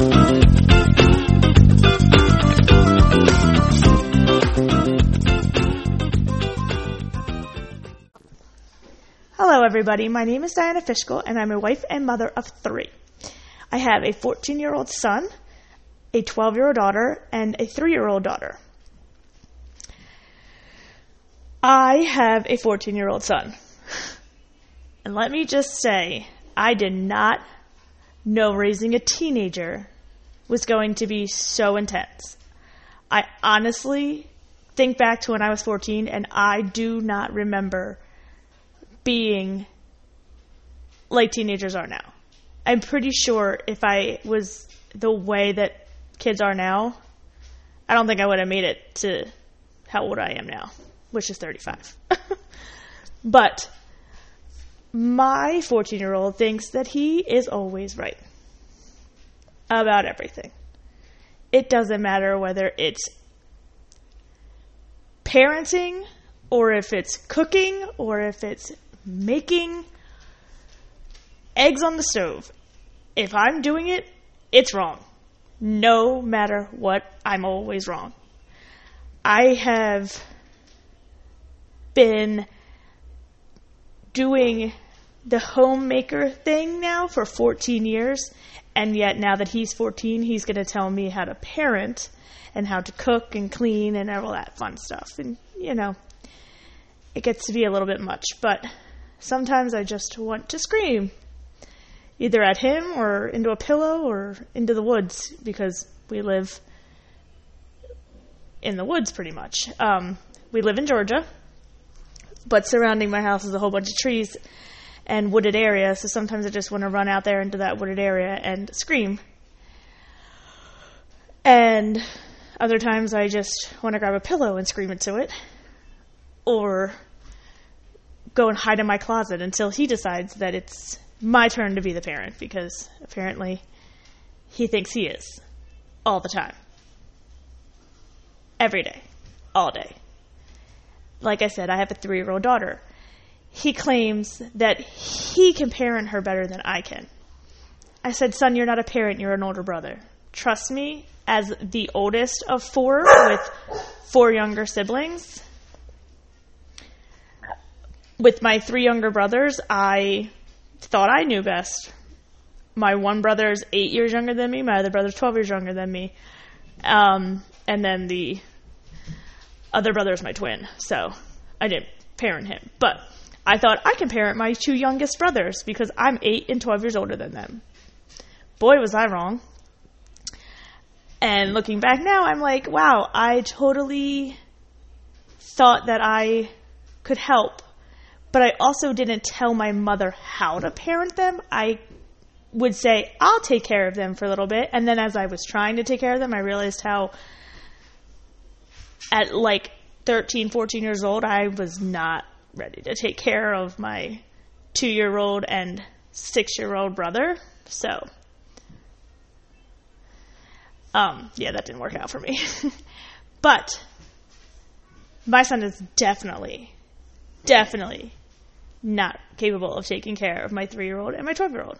Hello everybody, my name is Diana Fishkill and I'm a wife and mother of 3. I have a 14-year-old son, a 12-year-old daughter, and a 3-year-old daughter. I have a 14-year-old son. And let me just say, I did not know raising a teenager was going to be so intense. I honestly think back to when I was 14 and I do not remember being like teenagers are now. I'm pretty sure if I was the way that kids are now, I don't think I would have made it to how old I am now, which is 35. But my 14-year-old thinks that he is always right about everything. It doesn't matter whether it's parenting or if it's cooking or if it's making eggs on the stove. If I'm doing it, it's wrong. No matter what, I'm always wrong. I have been doing the homemaker thing now for 14 years, and yet now that he's 14, he's going to tell me how to parent and how to cook and clean and all that fun stuff. And, you know, it gets to be a little bit much, but sometimes I just want to scream, either at him or into a pillow or into the woods, because we live in the woods pretty much. We live in Georgia, but surrounding my house is a whole bunch of trees and wooded area, so sometimes I just want to run out there into that wooded area and scream. And other times I just want to grab a pillow and scream into it, or go and hide in my closet until he decides that it's my turn to be the parent, because apparently he thinks he is all the time. Every day. All day. Like I said, I have a 3-year-old daughter. He claims that he can parent her better than I can. I said, son, you're not a parent, you're an older brother. Trust me, as the oldest of 4 with 4 younger siblings, with my 3 younger brothers, I thought I knew best. My one brother is 8 years younger than me. My other brother is 12 years younger than me. And then the other brother is my twin. So I didn't parent him. But I thought I can parent my 2 youngest brothers because I'm 8 and 12 years older than them. Boy, was I wrong. And looking back now, I'm like, wow, I totally thought that I could help. But I also didn't tell my mother how to parent them. I would say, I'll take care of them for a little bit. And then as I was trying to take care of them, I realized how at like 13, 14 years old, I was not ready to take care of my 2-year-old and 6-year-old brother. So, yeah, that didn't work out for me. But my son is definitely not capable of taking care of my 3-year-old and my 12-year-old.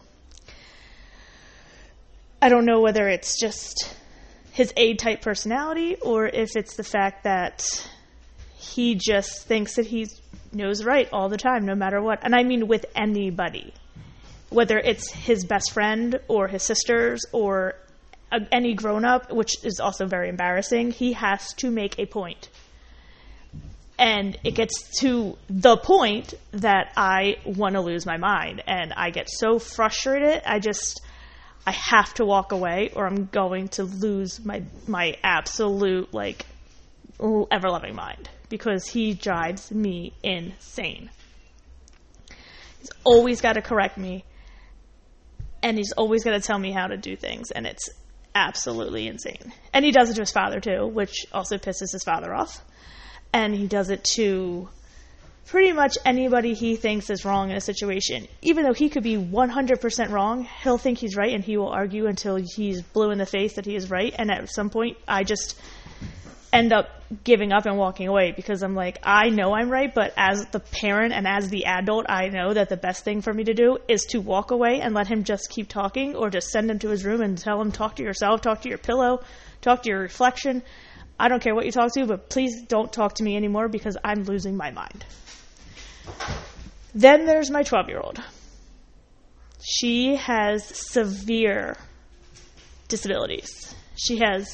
I don't know whether it's just his A-type personality or if it's the fact that he just thinks that he knows right all the time, no matter what. And I mean with anybody, whether it's his best friend or his sisters or any grown-up, which is also very embarrassing. He has to make a point. And it gets to the point that I want to lose my mind. And I get so frustrated, I have to walk away or I'm going to lose my absolute, ever-loving mind. Because he drives me insane. He's always got to correct me. And he's always got to tell me how to do things. And it's absolutely insane. And he does it to his father, too, which also pisses his father off. And he does it to pretty much anybody he thinks is wrong in a situation. Even though he could be 100% wrong, he'll think he's right, and he will argue until he's blue in the face that he is right. And at some point, end up giving up and walking away because I'm like, I know I'm right, but as the parent and as the adult, I know that the best thing for me to do is to walk away and let him just keep talking, or just send him to his room and tell him, talk to yourself, talk to your pillow, talk to your reflection. I don't care what you talk to, but please don't talk to me anymore because I'm losing my mind. Then there's my 12-year-old. She has severe disabilities. She has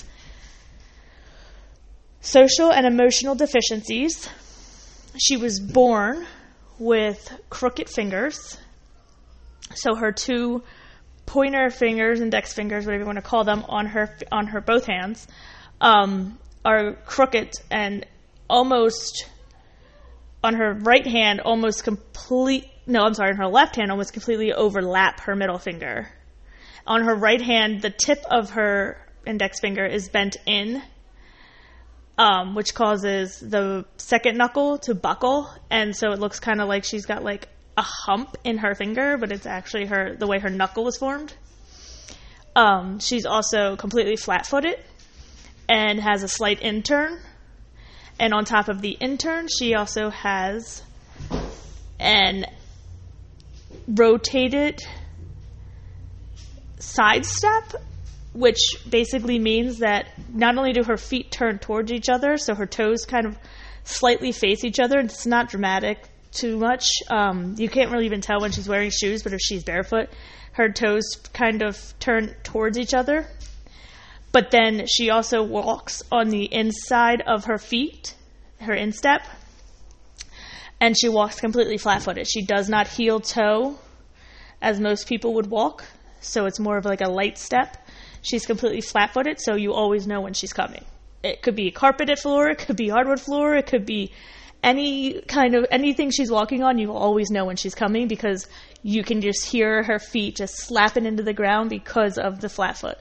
social and emotional deficiencies. She was born with crooked fingers. So her two pointer fingers, index fingers, whatever you want to call them, on her both hands, are crooked, and almost on her right hand, on her left hand, almost completely overlap her middle finger. On her right hand, the tip of her index finger is bent in, which causes the second knuckle to buckle, and so it looks kind of like she's got like a hump in her finger, but it's actually the way her knuckle was formed. She's also completely flat-footed and has a slight intern, and on top of the intern, she also has an rotated side step, which basically means that not only do her feet turn towards each other, so her toes kind of slightly face each other. It's not dramatic too much. You can't really even tell when she's wearing shoes, but if she's barefoot, her toes kind of turn towards each other. But then she also walks on the inside of her feet, her instep, and she walks completely flat-footed. She does not heel toe as most people would walk, so it's more of like a light step. She's completely flat-footed, so you always know when she's coming. It could be carpeted floor, it could be hardwood floor, it could be anything she's walking on, you will always know when she's coming because you can just hear her feet just slapping into the ground because of the flat foot.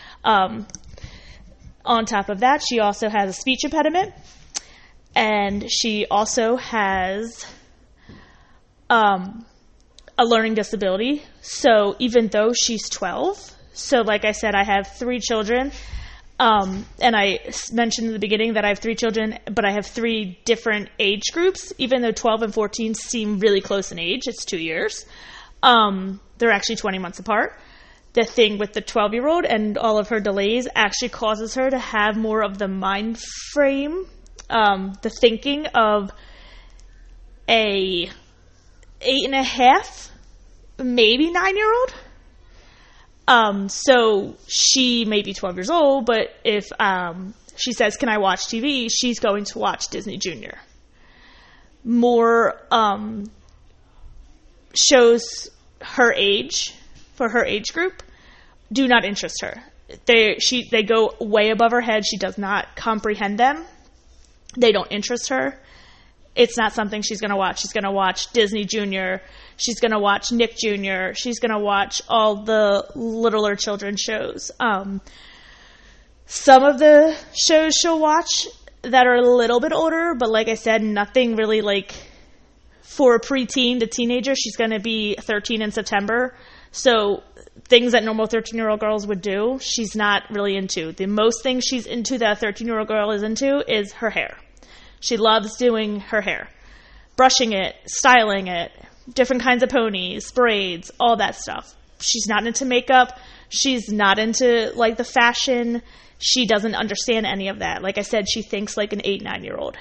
On top of that, she also has a speech impediment, and she also has a learning disability. So even though she's 12, so like I said, I have 3 children, and I mentioned in the beginning that I have 3 children, but I have 3 different age groups. Even though 12 and 14 seem really close in age, it's 2 years. They're actually 20 months apart. The thing with the 12-year-old and all of her delays actually causes her to have more of the mind frame, the thinking of a 8.5, maybe 9-year-old. So she may be 12 years old, but if she says, "Can I watch TV?" she's going to watch Disney Junior. More shows her age, for her age group, do not interest her. They go way above her head. She does not comprehend them. They don't interest her. It's not something she's going to watch. She's going to watch Disney Junior. She's going to watch Nick Jr. She's going to watch all the littler children shows. Some of the shows she'll watch that are a little bit older, but like I said, nothing really like for a preteen to teenager. She's going to be 13 in September. So things that normal 13-year-old girls would do, she's not really into. The most thing she's into that a 13-year-old girl is into is her hair. She loves doing her hair. Brushing it, styling it, different kinds of ponies, braids, all that stuff. She's not into makeup. She's not into, like, the fashion. She doesn't understand any of that. Like I said, she thinks like an 8-9-year-old.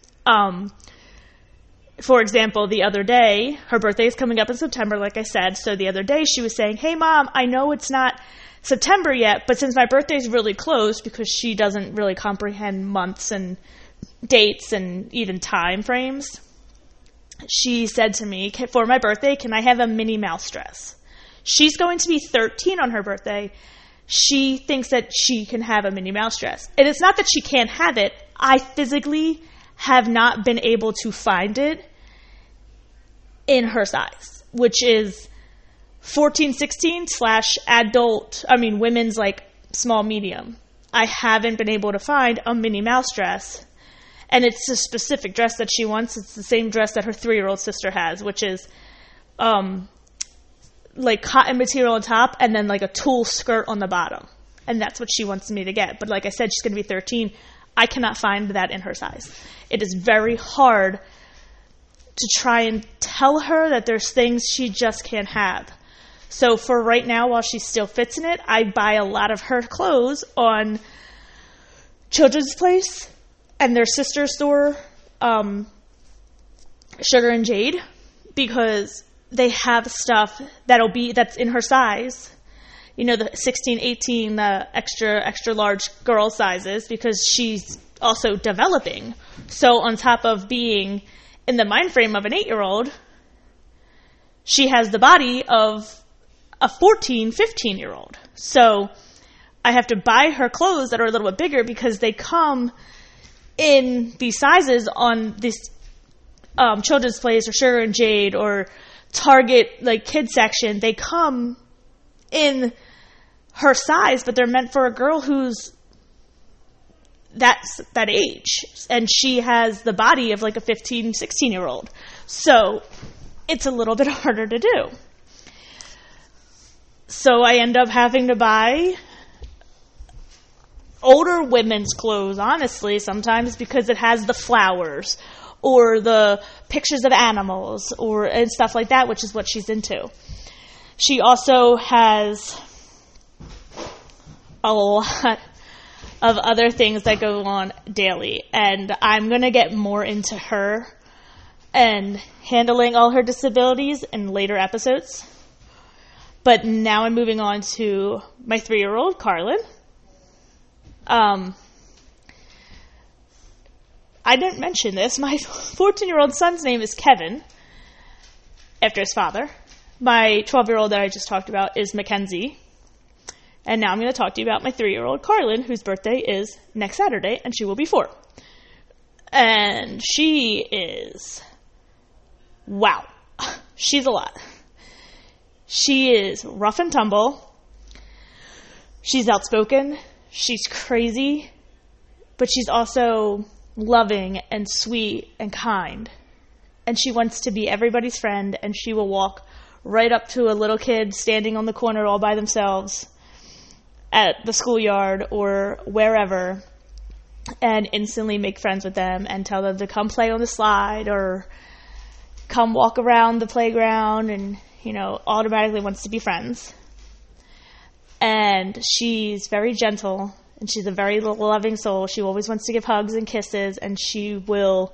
For example, the other day, her birthday is coming up in September, like I said. So the other day she was saying, "Hey, Mom, I know it's not September yet, but since my birthday is really close," because she doesn't really comprehend months and dates and even time frames, she said to me, "For my birthday, can I have a Minnie Mouse dress?" She's going to be 13 on her birthday. She thinks that she can have a Minnie Mouse dress. And it's not that she can't have it. I physically have not been able to find it in her size, which is 14-16 / women's like small medium. I haven't been able to find a Minnie Mouse dress. And it's a specific dress that she wants. It's the same dress that her 3-year-old sister has, which is like cotton material on top and then like a tulle skirt on the bottom. And that's what she wants me to get. But like I said, she's going to be 13. I cannot find that in her size. It is very hard to try and tell her that there's things she just can't have. So for right now, while she still fits in it, I buy a lot of her clothes on Children's Place and their sister store, Sugar and Jade, because they have stuff that's in her size. You know, the 16, 18, the extra large girl sizes, because she's also developing. So on top of being in the mind frame of an 8-year-old, she has the body of a 14, 15-year-old. So I have to buy her clothes that are a little bit bigger because they come in these sizes on this Children's Place or Sugar and Jade or Target, like kids section. They come in her size, but they're meant for a girl who's that age, and she has the body of like a 15, 16-year-old. So it's a little bit harder to do. So I end up having to buy older women's clothes, honestly, sometimes, because it has the flowers or the pictures of animals and stuff like that, which is what she's into. She also has a lot of other things that go on daily, and I'm going to get more into her and handling all her disabilities in later episodes. But now I'm moving on to my 3-year-old, Carlin. I didn't mention this. My 14-year-old son's name is Kevin, after his father. My 12-year-old that I just talked about is Mackenzie. And now I'm going to talk to you about my 3-year-old, Carlin, whose birthday is next Saturday, and she will be 4. And she is, wow, she's a lot. She is rough and tumble. She's outspoken. She's crazy. But she's also loving and sweet and kind. And she wants to be everybody's friend, and she will walk right up to a little kid standing on the corner all by themselves at the schoolyard or wherever and instantly make friends with them and tell them to come play on the slide or come walk around the playground, and, you know, automatically wants to be friends. And she's very gentle, and she's a very loving soul. She always wants to give hugs and kisses, and she will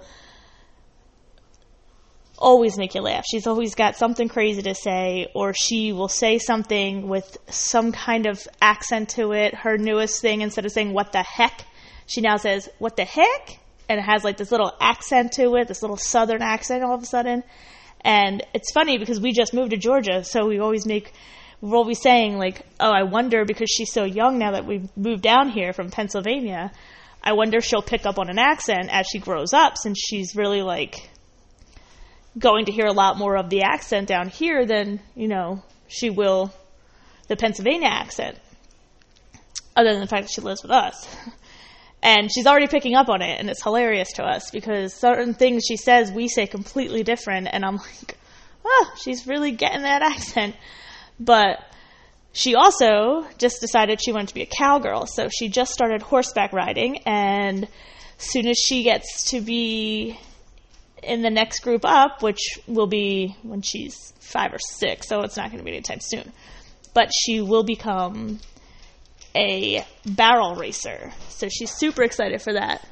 always make you laugh. She's always got something crazy to say, or she will say something with some kind of accent to it. Her newest thing, instead of saying what the heck, she now says what the heck, and it has like this little accent to it, this little southern accent all of a sudden. And it's funny because we just moved to Georgia, so we're always saying like, oh, I wonder, because she's so young now that we've moved down here from Pennsylvania, I wonder if she'll pick up on an accent as she grows up, since she's really like going to hear a lot more of the accent down here than, you know, she will the Pennsylvania accent, other than the fact that she lives with us. And she's already picking up on it, and it's hilarious to us because certain things she says we say completely different, and I'm like, oh, she's really getting that accent. But she also just decided she wanted to be a cowgirl, so she just started horseback riding, and as soon as she gets to be in the next group up, which will be when she's 5 or 6, so it's not going to be anytime soon, but she will become a barrel racer. So she's super excited for that.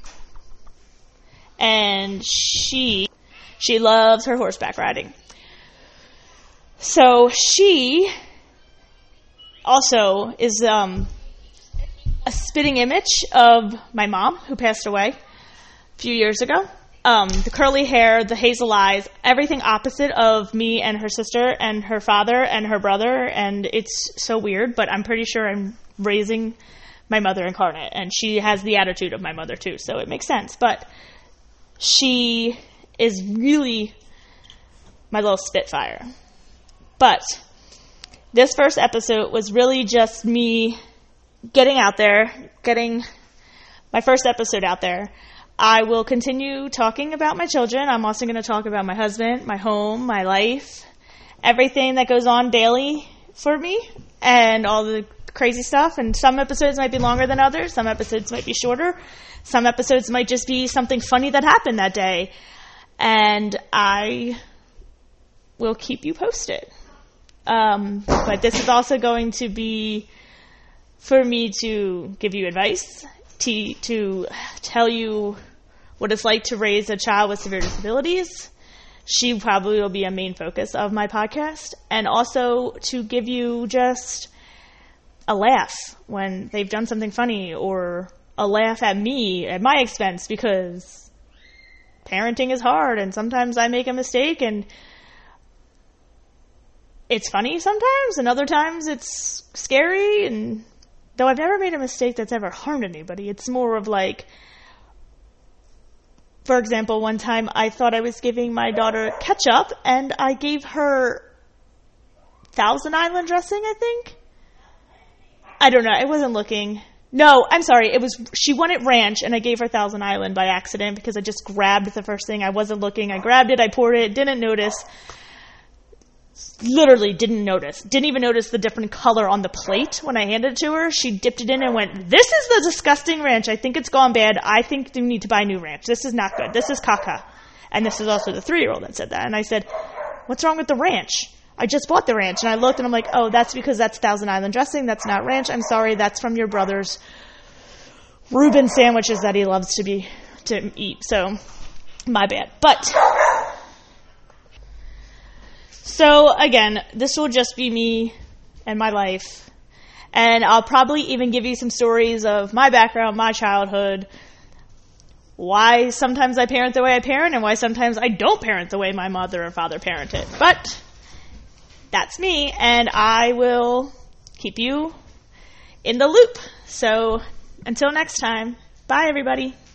And she loves her horseback riding. So she also is a spitting image of my mom, who passed away a few years ago. The curly hair, the hazel eyes, everything opposite of me and her sister and her father and her brother, and it's so weird, but I'm pretty sure I'm raising my mother incarnate, and she has the attitude of my mother too, so it makes sense. But she is really my little spitfire. But this first episode was really just me getting out there, getting my first episode out there. I will continue talking about my children. I'm also going to talk about my husband, my home, my life, everything that goes on daily for me, and all the crazy stuff, and some episodes might be longer than others. Some episodes might be shorter. Some episodes might just be something funny that happened that day. And I will keep you posted. But this is also going to be for me to give you advice, to tell you what it's like to raise a child with severe disabilities. She probably will be a main focus of my podcast. And also to give you just a laugh when they've done something funny, or a laugh at me, at my expense, because parenting is hard and sometimes I make a mistake and it's funny sometimes and other times it's scary. And though I've never made a mistake that's ever harmed anybody, it's more of like, for example, one time I thought I was giving my daughter ketchup and I gave her Thousand Island dressing, I think. I don't know. I wasn't looking. No, I'm sorry. She wanted ranch and I gave her Thousand Island by accident because I just grabbed the first thing. I wasn't looking. I grabbed it. I poured it. Didn't notice. Literally didn't notice. Didn't even notice the different color on the plate when I handed it to her. She dipped it in and went, "This is the disgusting ranch. I think it's gone bad. I think you need to buy new ranch. This is not good. This is caca." And this is also the 3-year-old that said that. And I said, "What's wrong with the ranch? I just bought the ranch." And I looked and I'm like, "Oh, that's because that's Thousand Island dressing. That's not ranch. I'm sorry. That's from your brother's Reuben sandwiches that he loves to eat. So my bad." But so again, this will just be me and my life. And I'll probably even give you some stories of my background, my childhood, why sometimes I parent the way I parent and why sometimes I don't parent the way my mother or father parented. But that's me, and I will keep you in the loop. So until next time, bye everybody.